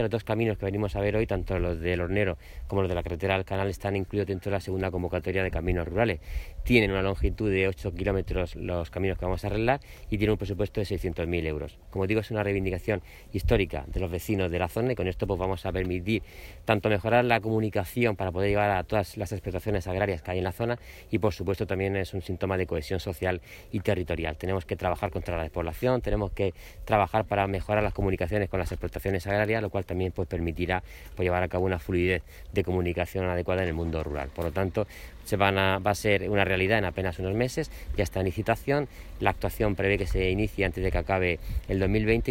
Los dos caminos que venimos a ver hoy, tanto los del Hornero como los de la carretera del Canal, están incluidos dentro de la segunda convocatoria de caminos rurales. Tienen una longitud de 8 kilómetros los caminos que vamos a arreglar y tienen un presupuesto de 600.000 euros. Como digo, es una reivindicación histórica de los vecinos de la zona y con esto pues vamos a permitir tanto mejorar la comunicación para poder llegar a todas las explotaciones agrarias que hay en la zona y por supuesto también es un síntoma de cohesión social y territorial. Tenemos que trabajar contra la despoblación, tenemos que trabajar para mejorar las comunicaciones con las explotaciones agrarias, lo cual también pues permitirá pues llevar a cabo una fluidez de comunicación adecuada en el mundo rural. Por lo tanto, va a ser una realidad en apenas unos meses, ya está en licitación, la actuación prevé que se inicie antes de que acabe el 2020